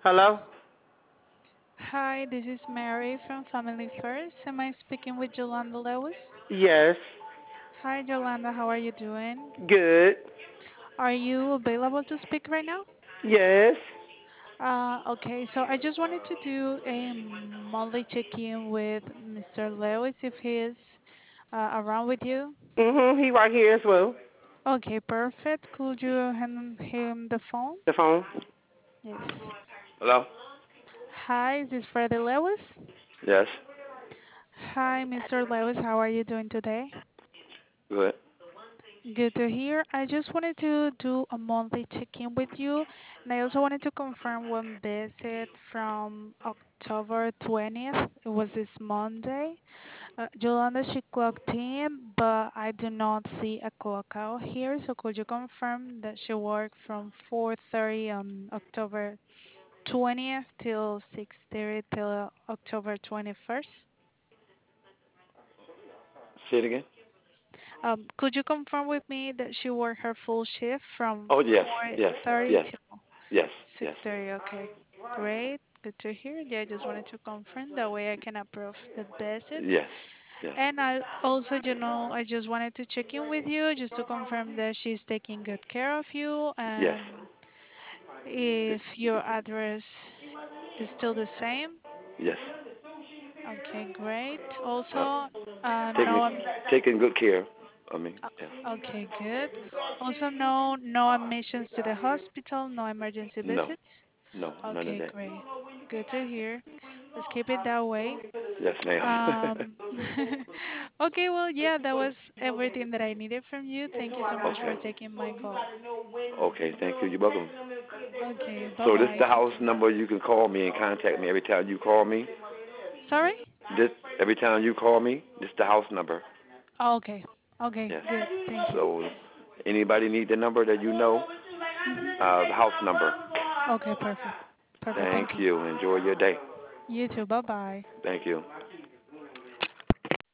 Hello? Hi, this is Mary from Family First. Am I speaking with Yolanda Lewis? Yes. Hi, Yolanda. How are you doing? Good. Are you available to speak right now? Yes. Okay, so I just wanted to do a monthly check-in with Mr. Lewis if he is around with you. He right here as well. Okay, perfect. Could you hand him the phone? The phone? Yes. Hello? Hi, is this Freddie Lewis? Yes. Hi, Mr. Lewis. How are you doing today? Good. Good to hear. I just wanted to do a monthly check-in with you, and I also wanted to confirm one visit from October 20th. It was this Monday. Yolanda, she clocked in, but I do not see a clock out here. So could you confirm that she worked from 4:30 on October 20th till 6:30 till October 21st? Say it again. Could you confirm with me that she worked her full shift from Oh, yes. Yes. 4:30 Yes. till Yes. Yes. 6:30? Okay, great. Good to hear. Yeah, I just wanted to confirm. That way I can approve the visit. Yes. Yes. And I also, I just wanted to check in with you just to confirm that she's taking good care of you Yes. and if your address is still the same. Yes. Okay, great. Uh, Also, taking no, taking good care of me. Yeah. okay, good. Also, no admissions to the hospital, no emergency No. visits. No. None of Okay, that. great. Good to hear. Let's keep it that way. Yes, ma'am. Um, okay, well, yeah, that was everything that I needed from you. Thank you so much for Okay. taking my call. Okay. Thank you. You're welcome. Okay, bye So this bye. the house number you can call me and contact me every time you call me. Sorry? This every time you call me. This the house number. Oh, okay. Okay, Yes. good. Thank you. So anybody need the number that you know? Mhm. The house number. Okay, perfect. Perfect. Thank Thank you. you. Enjoy your day. You too. Bye bye. Thank you.